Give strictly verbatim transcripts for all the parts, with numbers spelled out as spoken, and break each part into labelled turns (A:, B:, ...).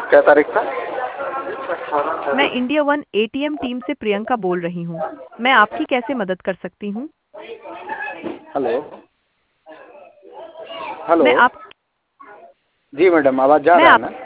A: क्या तारीख था?
B: मैं इंडिया वन एटीएम टीम से प्रियंका बोल रही हूँ। मैं आपकी कैसे मदद कर सकती हूँ?
A: हेलो हेलो
B: मैं आप
A: जी मैडम, आवाज़ जा
B: मैं
A: रहा है
B: आप
A: ना?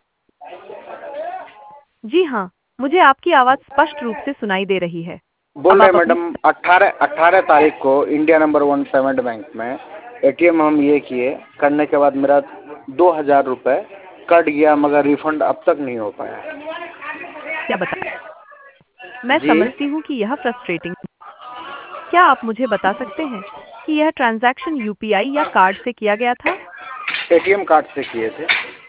B: जी हाँ, मुझे आपकी आवाज़ स्पष्ट रूप से सुनाई दे रही है।
A: बोल
B: अब
A: रहे
B: आप अपनी
A: मैडम, अट्ठारह अट्ठारह तारीख को India number one payment bank में एटीएम हम ये किए, करने के बाद मेरा दो हज़ार रुपये कट गया, मगर रिफंड अब तक नहीं हो पाया।
B: क्या बताएं? मैं
A: जी,
B: समझती हूँ कि यह फ्रस्ट्रेटिंग। क्या आप मुझे बता सकते हैं कि यह ट्रांजैक्शन यूपीआई या कार्ड से किया गया था?
A: एटीएम कार्ड से किए थे।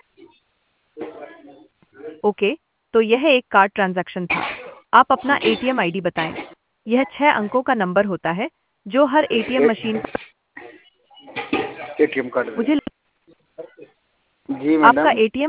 B: ओके, तो यह एक कार्ड ट्रांजैक्शन था। आप अपना
A: जी,
B: एटीएम आईडी बताएं। यह छह अंकों का नंबर होता है जो हर एटीएम
A: ए,
B: मशीन पर
A: एटीएम कार्ड
B: मुझे
A: जी
B: आपका
A: मैडम,
B: एटीएम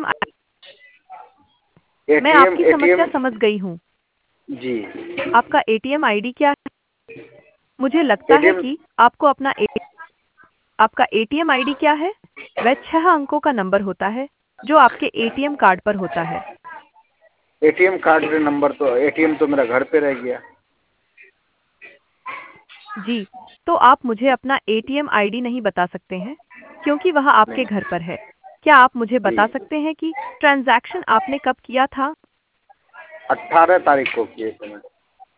B: मैं
A: एटीएम
B: आपकी समस्या
A: एटीएम
B: समझ गई हूँ।
A: जी,
B: आपका एटीएम आईडी क्या है? मुझे लगता है
A: एटीएम
B: कि आपको अपना ए, आपका एटीएम आईडी क्या है? वह छह अंकों का नंबर होता है जो आपके एटीएम कार्ड पर होता है।
A: एटीएम कार्ड का नंबर तो एटीएम तो मेरा घर पे रह गया।
B: जी, तो आप मुझे अपना एटीएम आईडी नहीं बता सकते हैं क्योंकि वह आपके
A: नहीं
B: घर पर है। क्या आप मुझे
A: जी,
B: बता सकते हैं कि ट्रांजैक्शन आपने कब किया था?
A: अट्ठारह तारीख को किए थे मैडम।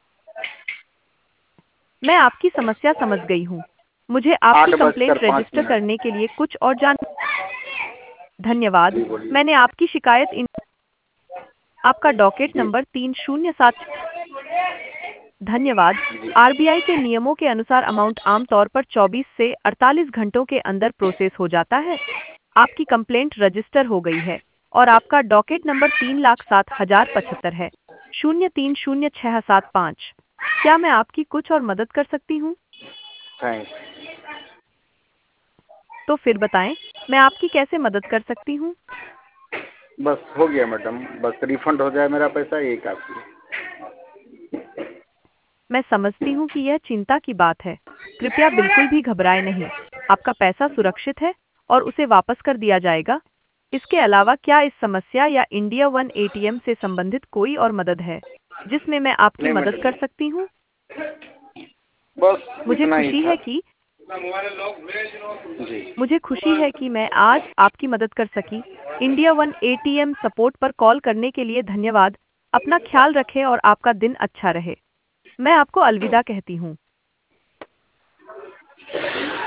B: मैं आपकी समस्या समझ गई हूँ। मुझे
A: आठ
B: आपकी
A: बजकर
B: कंप्लेंट
A: पाँच
B: रजिस्टर
A: मिनट
B: करने के लिए कुछ और जान धन्यवाद।
A: जी बोलिए।
B: मैंने आपकी शिकायत इन आपका डॉकेट
A: जी
B: नंबर तीन शून्य सात धन्यवाद।
A: जी
B: आरबीआई के नियमों के अनुसार अमाउंट आमतौर पर चौबीस से अड़तालीस घंटों के अंदर प्रोसेस हो जाता है। आपकी कंप्लेंट रजिस्टर हो गई है और आपका डॉकेट नंबर तीन लाख सात हजार पचहत्तर है शून्य तीन शून्य छह सात पाँच। क्या मैं आपकी कुछ और मदद कर सकती हूँ?
A: थैंक्स।
B: तो फिर बताएं, मैं आपकी कैसे मदद कर सकती हूँ?
A: बस हो गया मैडम, बस रिफंड हो जाए मेरा पैसा, यही काफ़ी है।
B: मैं समझती हूँ कि यह चिंता की बात है। कृपया बिल्कुल भी घबराएं नहीं। आपका पैसा सुरक्षित है और उसे वापस कर दिया जाएगा। इसके अलावा क्या इस समस्या या इंडिया वन एटीएम से संबंधित कोई और मदद है जिसमें मैं आपकी
A: नहीं
B: मदद कर
A: मैडम,
B: सकती हूँ?
A: बस
B: मुझे
A: इतना ही
B: खुशी
A: था।
B: है कि
A: जी
B: मुझे खुशी है कि मैं आज आपकी मदद कर सकी। इंडिया वन एटीएम सपोर्ट पर कॉल करने के लिए धन्यवाद। अपना ख्याल रखें और आपका दिन अच्छा रहे। मैं आपको अलविदा कहती हूँ।